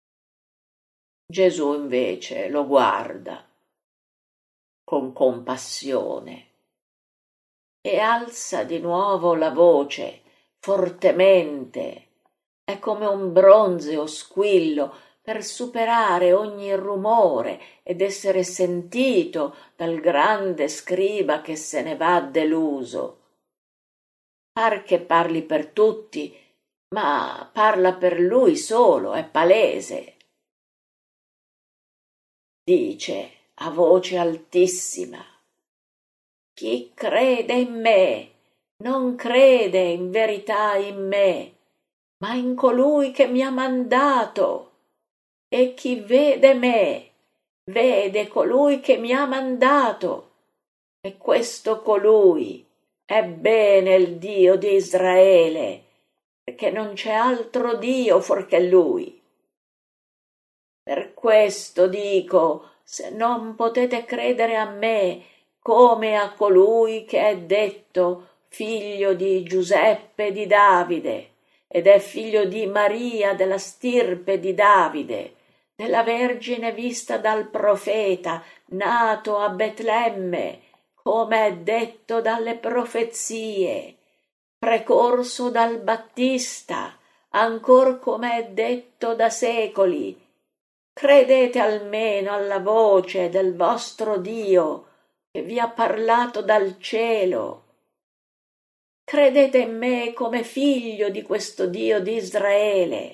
Gesù invece lo guarda con compassione e alza di nuovo la voce fortemente. È come un bronzeo squillo per superare ogni rumore ed essere sentito dal grande scriba che se ne va deluso. Par che parli per tutti, ma parla per lui solo, è palese. Dice a voce altissima: chi crede in me non crede in verità in me, ma in colui che mi ha mandato. E chi vede me, vede colui che mi ha mandato. E questo colui è bene il Dio di Israele, perché non c'è altro Dio fuorché Lui. Per questo dico, se non potete credere a me come a colui che è detto figlio di Giuseppe di Davide, ed è figlio di Maria della stirpe di Davide, della Vergine vista dal profeta, nato a Betlemme, come è detto dalle profezie, precorso dal Battista, ancor come è detto da secoli. Credete almeno alla voce del vostro Dio che vi ha parlato dal cielo. Credete in me come figlio di questo Dio di Israele,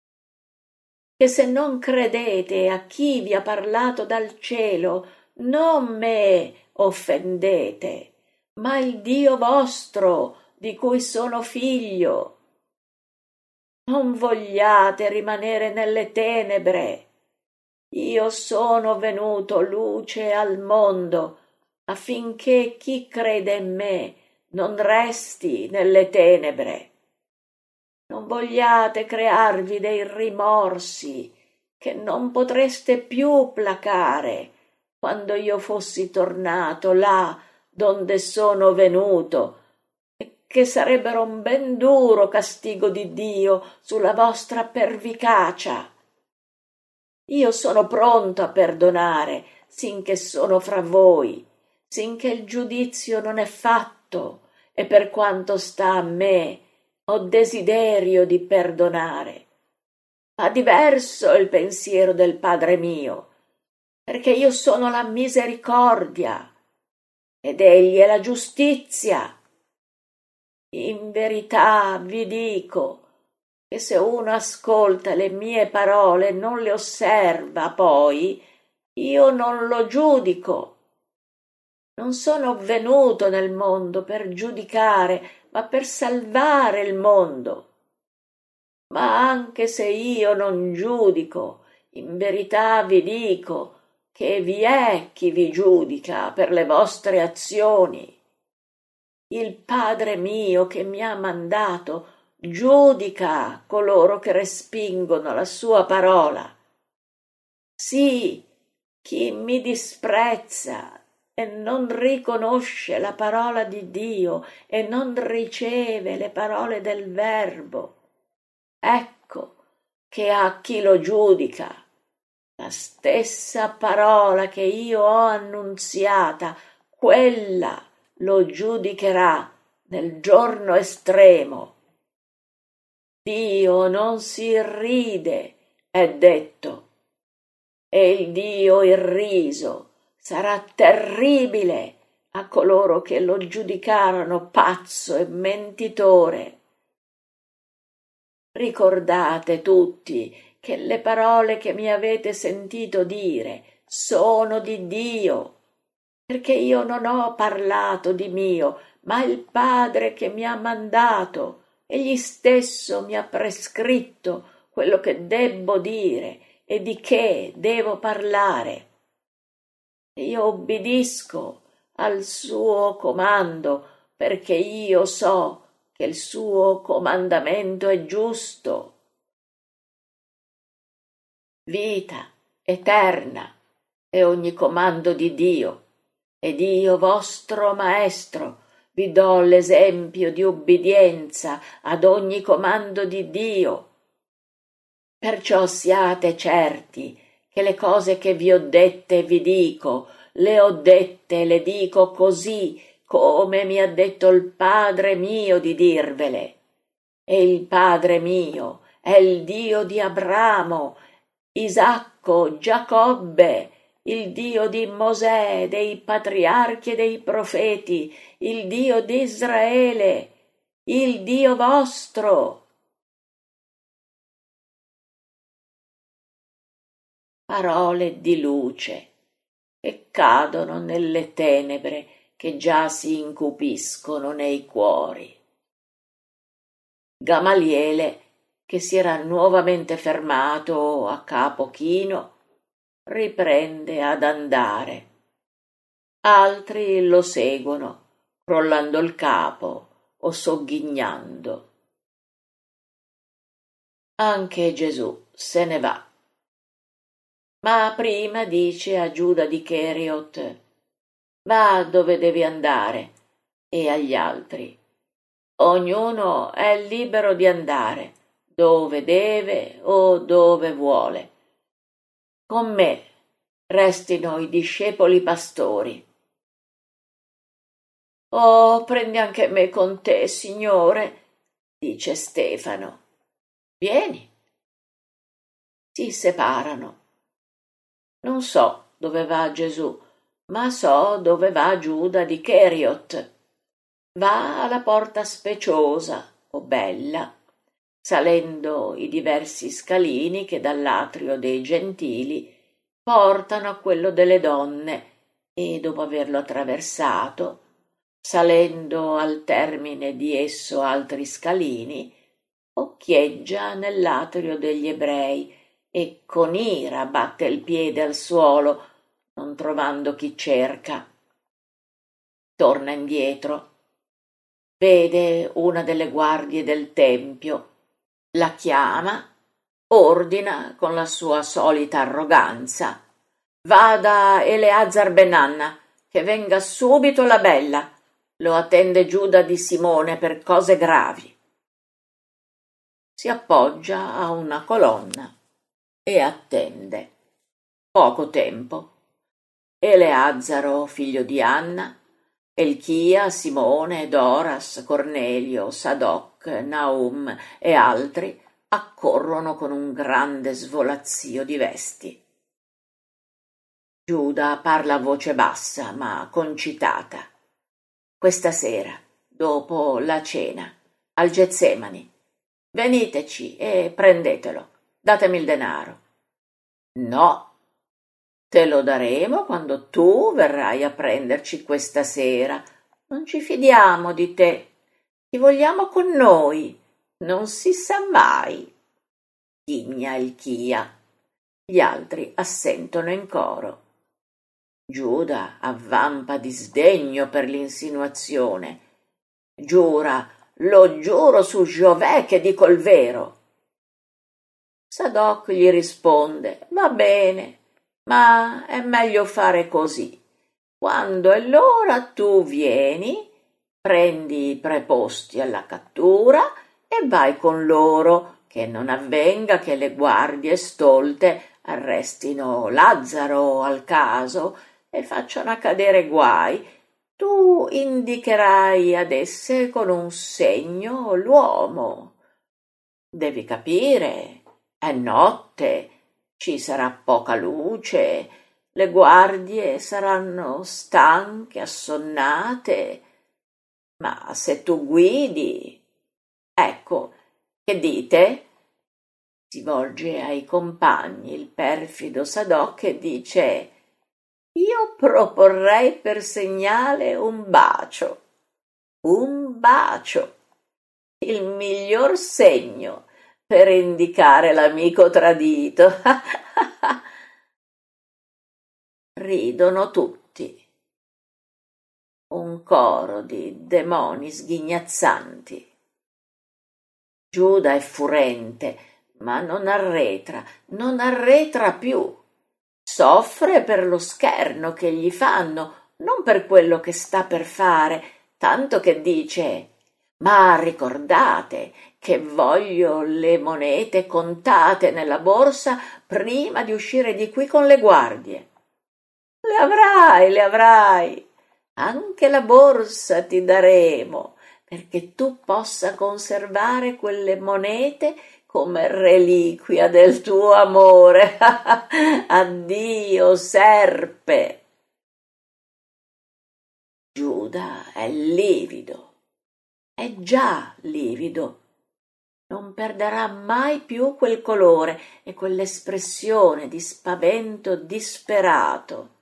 che se non credete a chi vi ha parlato dal cielo, non me offendete, ma il Dio vostro, di cui sono figlio. Non vogliate rimanere nelle tenebre. Io sono venuto luce al mondo, affinché chi crede in me non resti nelle tenebre. Non vogliate crearvi dei rimorsi che non potreste più placare quando io fossi tornato là donde sono venuto, e che sarebbero un ben duro castigo di Dio sulla vostra pervicacia. Io sono pronto a perdonare sinché sono fra voi, sinché il giudizio non è fatto, e per quanto sta a me ho desiderio di perdonare. Ma diverso è il pensiero del Padre mio, perché io sono la misericordia ed egli è la giustizia. In verità vi dico che se uno ascolta le mie parole e non le osserva poi, io non lo giudico. Non sono venuto nel mondo per giudicare, ma per salvare il mondo. Ma anche se io non giudico, in verità vi dico che vi è chi vi giudica per le vostre azioni. Il Padre mio che mi ha mandato giudica coloro che respingono la sua parola. Sì, chi mi disprezza e non riconosce la parola di Dio e non riceve le parole del Verbo, ecco che a chi lo giudica. La stessa parola che io ho annunziata, quella lo giudicherà nel giorno estremo. Dio non si irride, è detto, e il Dio irriso sarà terribile a coloro che lo giudicarono pazzo e mentitore. Ricordate tutti che le parole che mi avete sentito dire sono di Dio, perché io non ho parlato di mio, ma il Padre che mi ha mandato, egli stesso mi ha prescritto quello che debbo dire e di che devo parlare. Io obbedisco al suo comando, perché io so che il suo comandamento è giusto. Vita eterna è ogni comando di Dio, ed io, vostro Maestro, vi do l'esempio di obbedienza ad ogni comando di Dio. Perciò siate certi che le cose che vi ho dette e vi dico, le ho dette e le dico così come mi ha detto il Padre mio di dirvele. E il Padre mio è il Dio di Abramo Isacco, Giacobbe, il Dio di Mosè, dei patriarchi e dei profeti, il Dio di Israele, il Dio vostro. Parole di luce che cadono nelle tenebre che già si incupiscono nei cuori. Gamaliele, che si era nuovamente fermato a Capo Chino, riprende ad andare. Altri lo seguono, crollando il capo o sogghignando. Anche Gesù se ne va. Ma prima dice a Giuda di Cheriot: va dove devi andare, e agli altri: ognuno è libero di andare dove deve o dove vuole. Con me restino i discepoli pastori. Oh, prendi anche me con te, Signore, dice Stefano. Vieni. Si separano. Non so dove va Gesù, ma so dove va Giuda di Cheriot. Va alla porta speciosa o bella, salendo i diversi scalini che dall'atrio dei gentili portano a quello delle donne, e dopo averlo attraversato, salendo al termine di esso altri scalini, occhieggia nell'atrio degli ebrei e con ira batte il piede al suolo, non trovando chi cerca. Torna indietro. Vede una delle guardie del tempio, la chiama, ordina con la sua solita arroganza: va da Eleazar Benanna, che venga subito la bella, lo attende Giuda di Simone per cose gravi. Si appoggia a una colonna e attende. Poco tempo. Eleazzaro, figlio di Anna, Elchia, Simone, Doras, Cornelio, Sadoc, Naum e altri accorrono con un grande svolazzio di vesti. Giuda parla a voce bassa ma concitata. Questa sera, dopo la cena, al Getsemani, veniteci e prendetelo, datemi il denaro. No, te lo daremo quando tu verrai a prenderci questa sera. Non ci fidiamo di te, ti vogliamo con noi, non si sa mai. Ghigna Elchia. Gli altri assentono in coro. Giuda avvampa di sdegno per l'insinuazione. Giura, lo giuro su Giovè che dico il vero. Sadoc gli risponde: va bene, ma è meglio fare così. Quando è l'ora tu vieni, prendi i preposti alla cattura e vai con loro, che non avvenga che le guardie stolte arrestino Lazzaro al caso e facciano accadere guai. Tu indicherai ad esse con un segno l'uomo. Devi capire, è notte, ci sarà poca luce, le guardie saranno stanche, assonnate, ma se tu guidi, ecco, che dite? Si volge ai compagni il perfido Sadoc e dice: io proporrei per segnale un bacio, il miglior segno per indicare l'amico tradito. Ridono tutti. Un coro di demoni sghignazzanti. Giuda è furente, ma non arretra più. Soffre per lo scherno che gli fanno, non per quello che sta per fare, tanto che dice: ma ricordate che voglio le monete contate nella borsa prima di uscire di qui con le guardie. Le avrai. Anche la borsa ti daremo, perché tu possa conservare quelle monete come reliquia del tuo amore. Addio, serpe. Giuda è livido, è già livido. Non perderà mai più quel colore e quell'espressione di spavento disperato.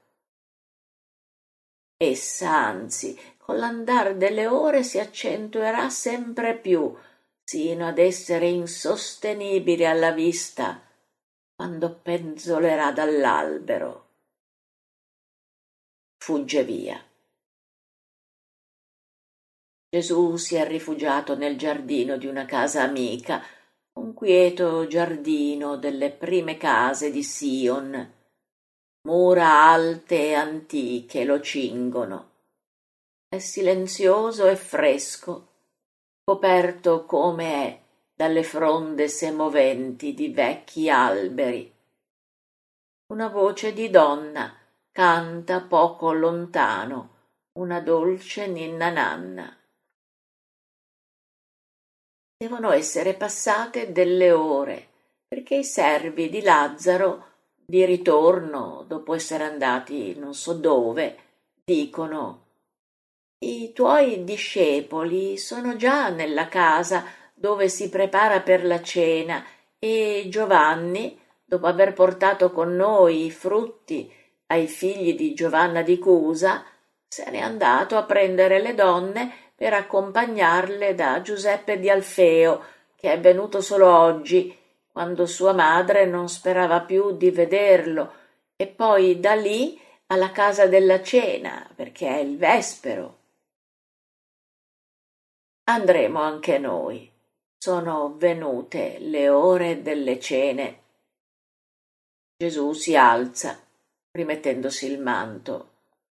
Essa, anzi, con l'andar delle ore si accentuerà sempre più, sino ad essere insostenibile alla vista, quando penzolerà dall'albero. Fugge via. Gesù si è rifugiato nel giardino di una casa amica, un quieto giardino delle prime case di Sion. Mura alte e antiche lo cingono. È silenzioso e fresco, coperto come è dalle fronde semoventi di vecchi alberi. Una voce di donna canta poco lontano una dolce ninna nanna. Devono essere passate delle ore, perché i servi di Lazzaro, di ritorno dopo essere andati non so dove, dicono: i tuoi discepoli sono già nella casa dove si prepara per la cena e Giovanni, dopo aver portato con noi i frutti ai figli di Giovanna di Cusa, se n'è andato a prendere le donne per accompagnarle da Giuseppe di Alfeo, che è venuto solo oggi, quando sua madre non sperava più di vederlo, e poi da lì alla casa della cena, perché è il vespero. Andremo anche noi. Sono venute le ore delle cene. Gesù si alza, rimettendosi il manto.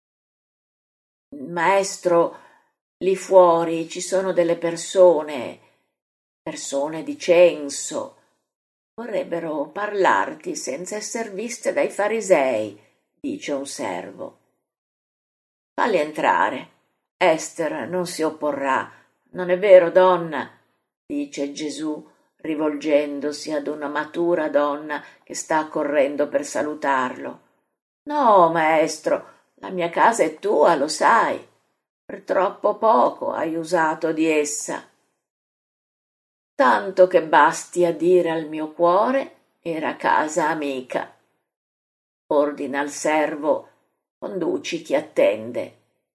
Maestro, lì fuori ci sono delle persone di censo. Vorrebbero parlarti senza esser viste dai farisei, dice un servo. Falli entrare. Ester non si opporrà. Non è vero, donna? Dice Gesù, rivolgendosi ad una matura donna che sta correndo per salutarlo. No, maestro, la mia casa è tua, lo sai. Per troppo poco hai usato di essa. Tanto che basti a dire al mio cuore era casa amica. Ordina al servo, conduci chi attende.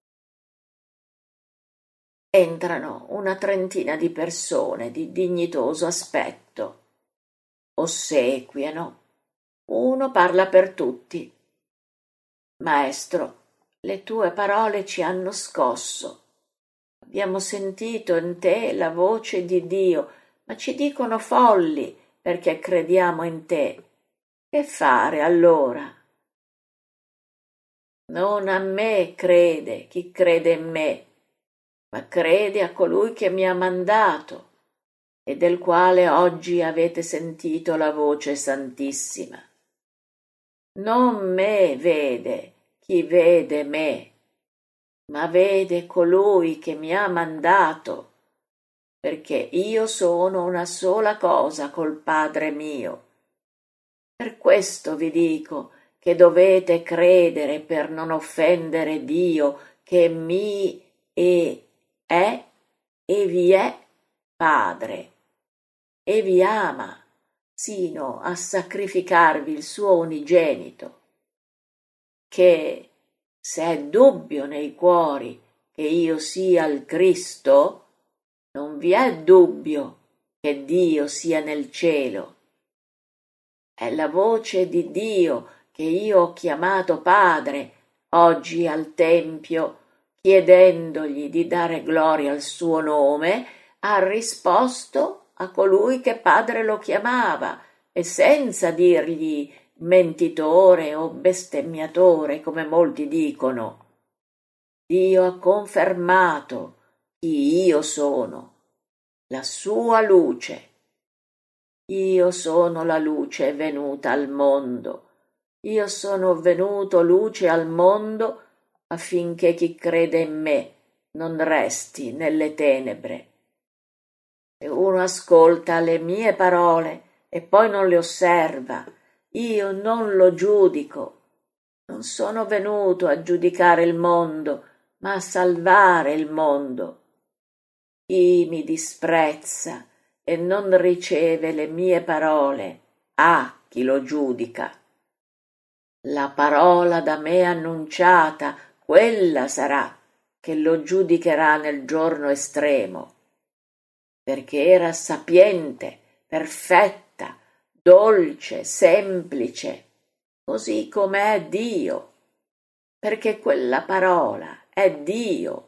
Entrano una trentina di persone di dignitoso aspetto. Ossequiano. Uno parla per tutti. Maestro, le tue parole ci hanno scosso. Abbiamo sentito in te la voce di Dio, ma ci dicono folli perché crediamo in te. Che fare allora? Non a me crede chi crede in me, ma crede a colui che mi ha mandato e del quale oggi avete sentito la voce santissima. Non me vede chi vede me, ma vede colui che mi ha mandato, perché io sono una sola cosa col Padre mio. Per questo vi dico che dovete credere per non offendere Dio, che mi è e vi è Padre, e vi ama sino a sacrificarvi il suo unigenito, che se è dubbio nei cuori che io sia il Cristo, non vi è dubbio che Dio sia nel cielo. È la voce di Dio che io ho chiamato Padre oggi al Tempio, chiedendogli di dare gloria al suo nome, ha risposto a colui che Padre lo chiamava, e senza dirgli mentitore o bestemmiatore, come molti dicono. Dio ha confermato chi io sono, la sua luce. Io sono la luce venuta al mondo. Io sono venuto luce al mondo affinché chi crede in me non resti nelle tenebre. Se uno ascolta le mie parole e poi non le osserva, io non lo giudico. Non sono venuto a giudicare il mondo, ma a salvare il mondo. Chi mi disprezza e non riceve le mie parole, ha chi lo giudica. La parola da me annunciata, quella sarà che lo giudicherà nel giorno estremo, perché era sapiente, perfetta, dolce, semplice, così come è Dio, perché quella parola è Dio.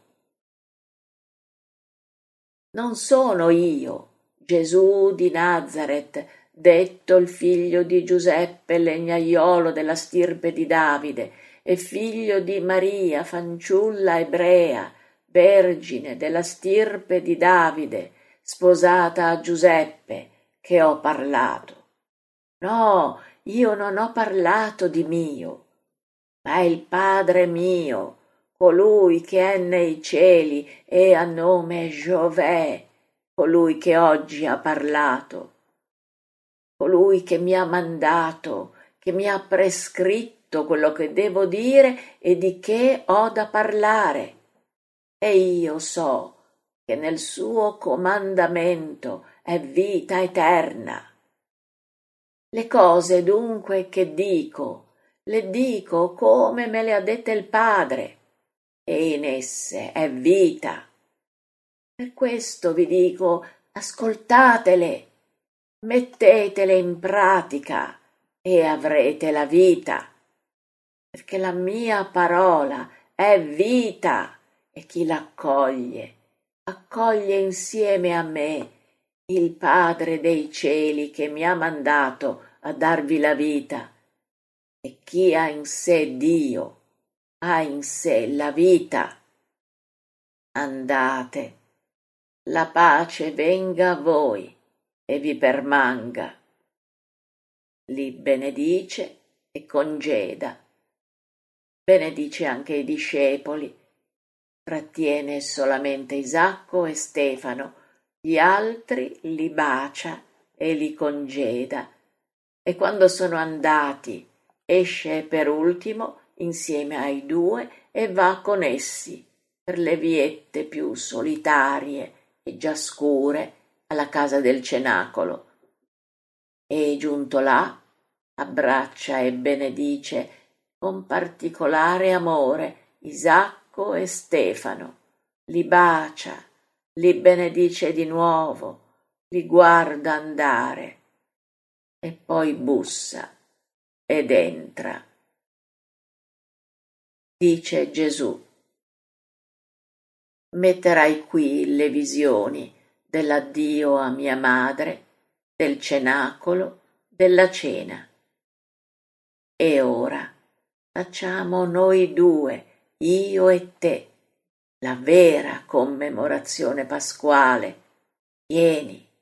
Non sono io, Gesù di Nazaret, detto il figlio di Giuseppe, legnaiolo della stirpe di Davide, e figlio di Maria, fanciulla ebrea, vergine della stirpe di Davide, sposata a Giuseppe, che ho parlato. No, io non ho parlato di mio, ma è il Padre mio, colui che è nei cieli e a nome Giovè, colui che oggi ha parlato, colui che mi ha mandato, che mi ha prescritto quello che devo dire e di che ho da parlare. E io so che nel suo comandamento è vita eterna. Le cose dunque che dico, le dico come me le ha dette il Padre, e in esse è vita. Per questo vi dico, ascoltatele, mettetele in pratica e avrete la vita, perché la mia parola è vita e chi l'accoglie, accoglie insieme a me il Padre dei cieli che mi ha mandato a darvi la vita, e chi ha in sé Dio ha in sé la vita. Andate, la pace venga a voi e vi permanga. Li benedice e congeda. Benedice anche i discepoli, trattiene solamente Isacco e Stefano, gli altri li bacia e li congeda, e quando sono andati esce per ultimo insieme ai due e va con essi per le viette più solitarie e già scure alla casa del cenacolo. E giunto là abbraccia e benedice con particolare amore Isacco e Stefano, li bacia, li benedice di nuovo, li guarda andare e poi bussa ed entra. Dice Gesù: metterai qui le visioni dell'addio a mia madre, del cenacolo, della cena. E ora facciamo noi due, io e te, la vera commemorazione pasquale. Vieni.